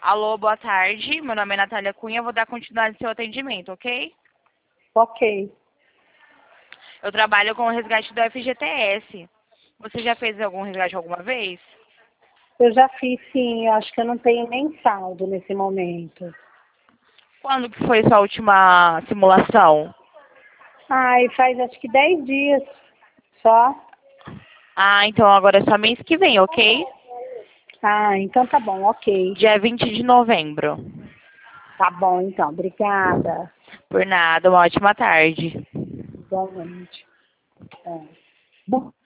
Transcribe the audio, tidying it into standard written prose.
Alô, boa tarde. Meu nome é Natália Cunha. Eu vou dar continuidade ao seu atendimento, ok? Ok. Eu trabalho com o resgate do FGTS. Você já fez algum resgate alguma vez? Eu já fiz, sim. Eu acho que eu não tenho nem saldo nesse momento. Quando que foi sua última simulação? Ai, faz acho que 10 dias só. Ah, então agora é só mês que vem, ok? Ah, então tá bom, ok. Dia 20 de novembro. Tá bom, então. Obrigada. Por nada, uma ótima tarde. Igualmente. É. Bom.